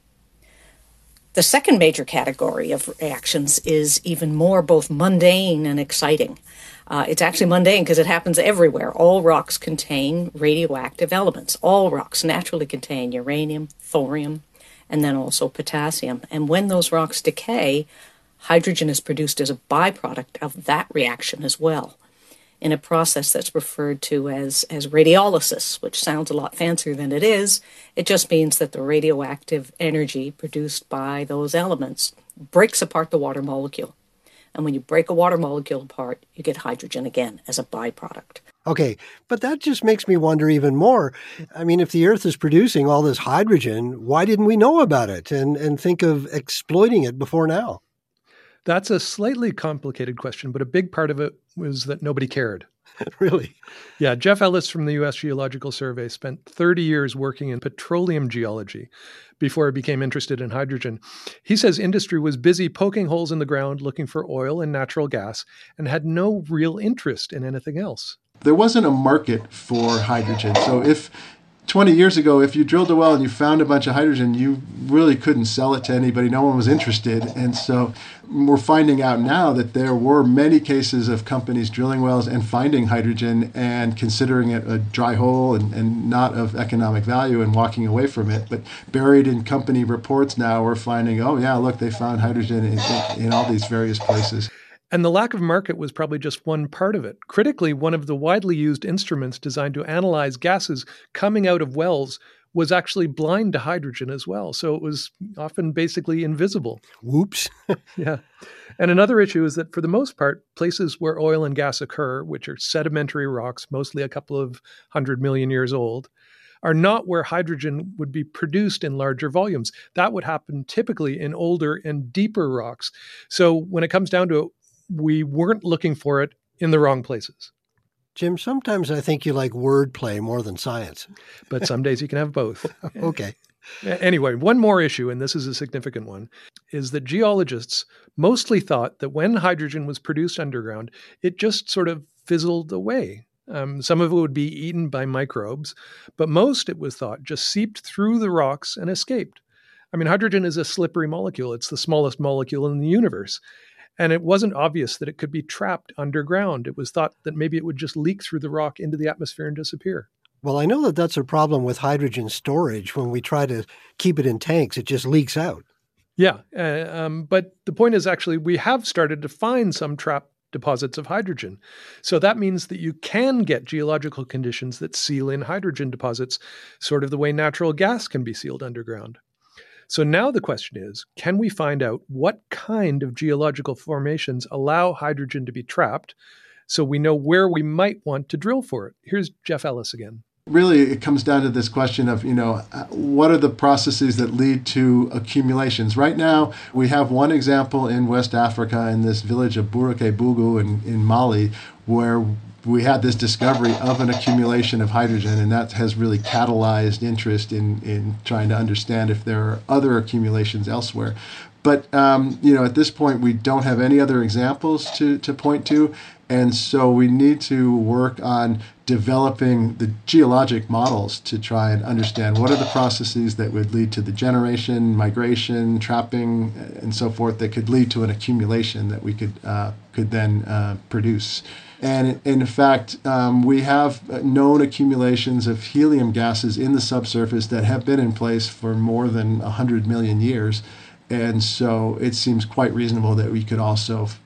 The second major category of reactions is even more both mundane and exciting. Uh, it's actually mundane because it happens everywhere. All rocks contain radioactive elements. All rocks naturally contain uranium, thorium, and then also potassium. And when those rocks decay, hydrogen is produced as a byproduct of that reaction as well, in a process that's referred to as, as radiolysis, which sounds a lot fancier than it is. It just means that the radioactive energy produced by those elements breaks apart the water molecule. And when you break a water molecule apart, you get hydrogen again as a byproduct. Okay, but that just makes me wonder even more. I mean, if the Earth is producing all this hydrogen, why didn't we know about it and, and think of exploiting it before now? That's a slightly complicated question, but a big part of it was that nobody cared. Really? Yeah, Jeff Ellis from the U S Geological Survey spent thirty years working in petroleum geology before he became interested in hydrogen. He says industry was busy poking holes in the ground looking for oil and natural gas and had no real interest in anything else. There wasn't a market for hydrogen. So if twenty years ago, if you drilled a well and you found a bunch of hydrogen, you really couldn't sell it to anybody. No one was interested. And so we're finding out now that there were many cases of companies drilling wells and finding hydrogen and considering it a dry hole and, and not of economic value and walking away from it. But buried in company reports now, we're finding, oh, yeah, look, they found hydrogen in, in, in all these various places. And the lack of market was probably just one part of it. Critically, one of the widely used instruments designed to analyze gases coming out of wells was actually blind to hydrogen as well. So it was often basically invisible. Whoops. Yeah. And another issue is that for the most part, places where oil and gas occur, which are sedimentary rocks, mostly a couple of hundred million years old, are not where hydrogen would be produced in larger volumes. That would happen typically in older and deeper rocks. So when it comes down to it, we weren't looking for it in the wrong places. Jim, sometimes I think you like wordplay more than science. But some days you can have both. Okay. Anyway, one more issue, and this is a significant one, is that geologists mostly thought that when hydrogen was produced underground, it just sort of fizzled away. Um, some of it would be eaten by microbes, but most, it was thought, just seeped through the rocks and escaped. I mean, hydrogen is a slippery molecule. It's the smallest molecule in the universe. And it wasn't obvious that it could be trapped underground. It was thought that maybe it would just leak through the rock into the atmosphere and disappear. Well, I know that that's a problem with hydrogen storage. When we try to keep it in tanks, it just leaks out. Yeah, uh, um, but the point is actually we have started to find some trapped deposits of hydrogen. So that means that you can get geological conditions that seal in hydrogen deposits, sort of the way natural gas can be sealed underground. So now the question is, can we find out what kind of geological formations allow hydrogen to be trapped so we know where we might want to drill for it? Here's Jeff Ellis again. Really, it comes down to this question of, you know, what are the processes that lead to accumulations? Right now, we have one example in West Africa in this village of Buruke-Bugu in, in Mali, where we had this discovery of an accumulation of hydrogen, and that has really catalyzed interest in, in trying to understand if there are other accumulations elsewhere. But, um, you know, at this point, we don't have any other examples to, to point to, and so we need to work on developing the geologic models to try and understand what are the processes that would lead to the generation, migration, trapping, and so forth that could lead to an accumulation that we could uh, could then uh, produce. And in fact, um, we have known accumulations of helium gases in the subsurface that have been in place for more than one hundred million years. And so it seems quite reasonable that we could also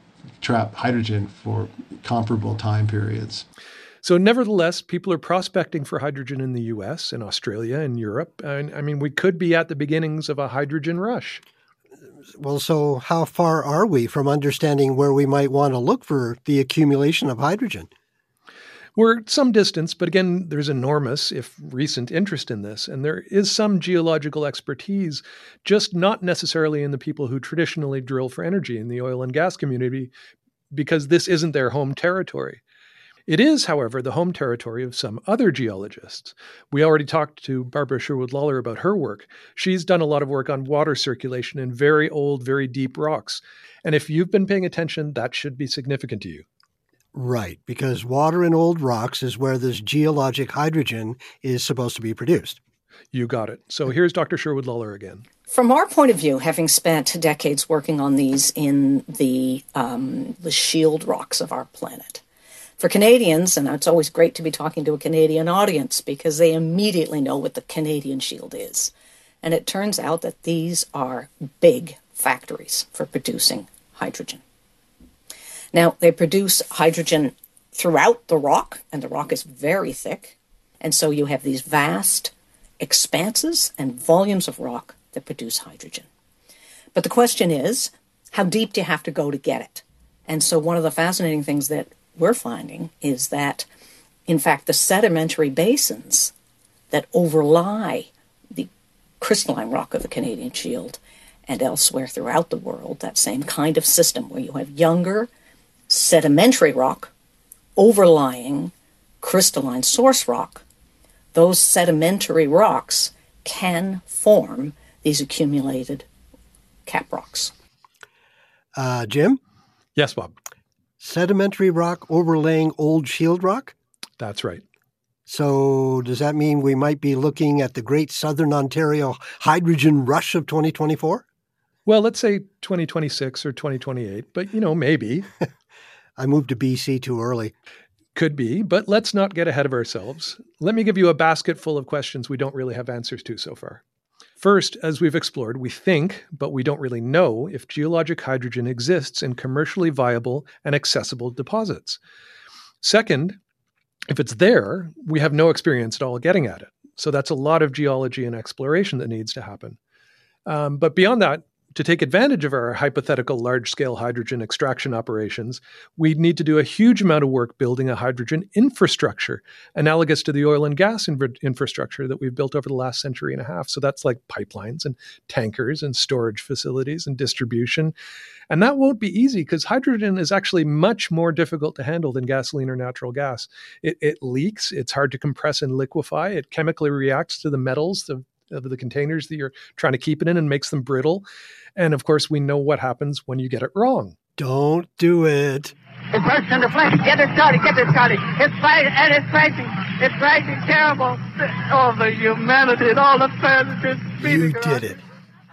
trap hydrogen for comparable time periods. So nevertheless, people are prospecting for hydrogen in the U S and Australia and Europe. And I mean, we could be at the beginnings of a hydrogen rush. Well, so how far are we from understanding where we might want to look for the accumulation of hydrogen? We're some distance, but again, there's enormous, if recent, interest in this. And there is some geological expertise, just not necessarily in the people who traditionally drill for energy in the oil and gas community, because this isn't their home territory. It is, however, the home territory of some other geologists. We already talked to Barbara Sherwood Lawler about her work. She's done a lot of work on water circulation in very old, very deep rocks. And if you've been paying attention, that should be significant to you. Right, because water in old rocks is where this geologic hydrogen is supposed to be produced. You got it. So here's Doctor Sherwood Lawler again. From our point of view, having spent decades working on these in the um, the shield rocks of our planet, for Canadians, and it's always great to be talking to a Canadian audience because they immediately know what the Canadian Shield is. And it turns out that these are big factories for producing hydrogen. Now, they produce hydrogen throughout the rock, and the rock is very thick. And so you have these vast expanses and volumes of rock that produce hydrogen. But the question is, how deep do you have to go to get it? And so one of the fascinating things that we're finding is that, in fact, the sedimentary basins that overlie the crystalline rock of the Canadian Shield and elsewhere throughout the world, that same kind of system where you have younger sedimentary rock overlying crystalline source rock, those sedimentary rocks can form these accumulated cap rocks. Uh, Jim? Yes, Bob. Sedimentary rock overlaying old shield rock? That's right. So does that mean we might be looking at the great Southern Ontario hydrogen rush of twenty twenty-four? Well, let's say twenty twenty-six or twenty twenty-eight, but, you know, maybe. I moved to B C too early. Could be, but let's not get ahead of ourselves. Let me give you a basket full of questions we don't really have answers to so far. First, as we've explored, we think, but we don't really know, if geologic hydrogen exists in commercially viable and accessible deposits. Second, if it's there, we have no experience at all getting at it. So that's a lot of geology and exploration that needs to happen. Um, but beyond that, to take advantage of our hypothetical large-scale hydrogen extraction operations, we'd need to do a huge amount of work building a hydrogen infrastructure, analogous to the oil and gas inv- infrastructure that we've built over the last century and a half. So that's like pipelines and tankers and storage facilities and distribution. And that won't be easy because hydrogen is actually much more difficult to handle than gasoline or natural gas. It, it leaks, it's hard to compress and liquefy, it chemically reacts to the metals of, of the containers that you're trying to keep it in and makes them brittle. And of course, we know what happens when you get it wrong. Don't do it. It bursts into flames. Get it started. Get it started. It's fighting and it's raging. It's raging terrible. All the humanity and all the planet is You did it.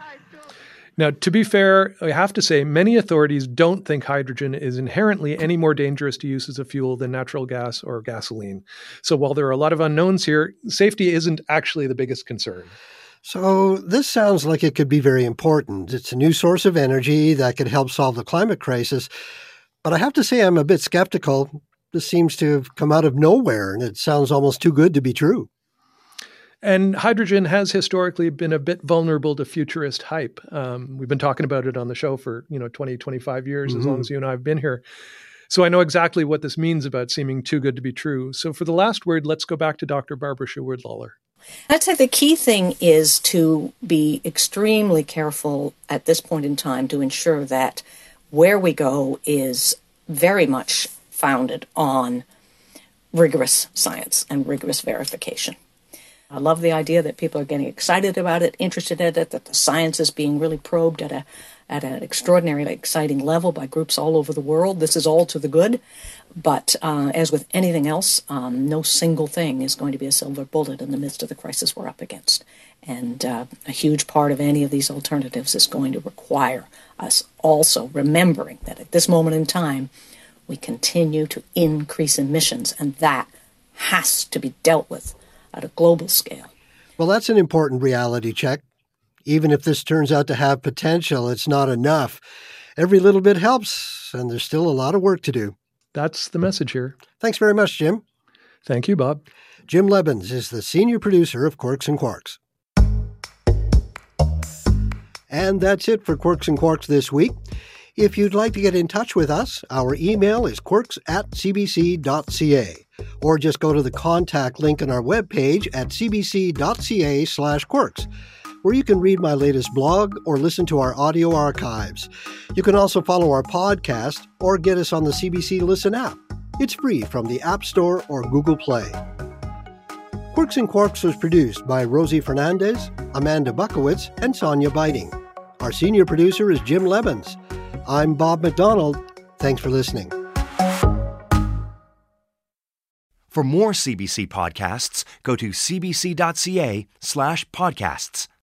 Now, to be fair, I have to say many authorities don't think hydrogen is inherently any more dangerous to use as a fuel than natural gas or gasoline. So while there are a lot of unknowns here, safety isn't actually the biggest concern. So this sounds like it could be very important. It's a new source of energy that could help solve the climate crisis. But I have to say I'm a bit skeptical. This seems to have come out of nowhere, and it sounds almost too good to be true. And hydrogen has historically been a bit vulnerable to futurist hype. Um, we've been talking about it on the show for, you know, twenty, twenty-five years, mm-hmm. as long as you and I have been here. So I know exactly what this means about seeming too good to be true. So for the last word, let's go back to Doctor Barbara Sherwood Lawler. I'd say the key thing is to be extremely careful at this point in time to ensure that where we go is very much founded on rigorous science and rigorous verification. I love the idea that people are getting excited about it, interested in it, that the science is being really probed at a at an extraordinarily exciting level by groups all over the world. This is all to the good. But uh, as with anything else, um, no single thing is going to be a silver bullet in the midst of the crisis we're up against. And uh, a huge part of any of these alternatives is going to require us also remembering that at this moment in time, we continue to increase emissions, and that has to be dealt with at a global scale. Well, that's an important reality check. Even if this turns out to have potential, it's not enough. Every little bit helps, and there's still a lot of work to do. That's the message here. Thanks very much, Jim. Thank you, Bob. Jim Lebbins is the senior producer of Quirks and Quarks. And that's it for Quirks and Quarks this week. If you'd like to get in touch with us, our email is quirks at c b c dot c a, or just go to the contact link on our webpage at c b c dot c a slash quirks, where you can read my latest blog or listen to our audio archives. You can also follow our podcast or get us on the C B C Listen app. It's free from the App Store or Google Play. Quirks and Quarks was produced by Rosie Fernandez, Amanda Buckowitz, and Sonia Biting. Our senior producer is Jim Lebbins. I'm Bob McDonald. Thanks for listening. For more C B C podcasts, go to c b c dot c a slash podcasts.